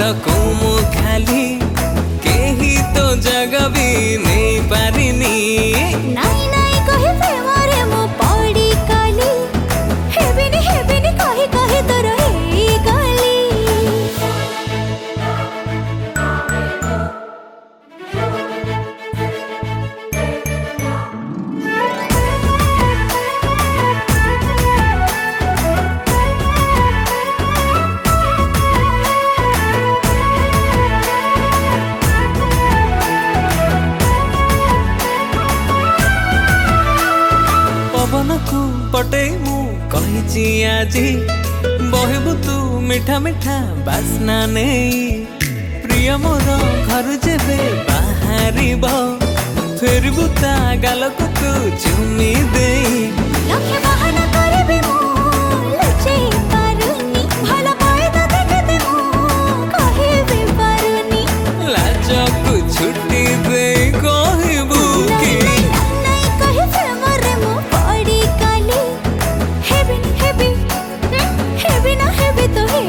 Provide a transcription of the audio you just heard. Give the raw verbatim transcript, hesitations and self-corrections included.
को मु खाली केही तो जगह भी नहीं पारिनी। नाई नाई कहि प्रेमरे मो पड़ी काली हेबिनी हेबिनी कहि कहि तो रही गली। पवन को पटे मु कहिची आजी बहिबु तू मिठा मिठा बास्ना नहीं। प्रिय मोर घर जेबे बाहरिब फेरबु ता गालक तू चुमी दे। लखे बहाना करबी मु लचे पारुनी भला पाए तो देखते मु कहि भी पारुनी। लाज को छुट्टी दे कहबु की नाई कहि प्रेमरे मो पड़ी काली हेबिनी हेबी हेबी ना हेबी तो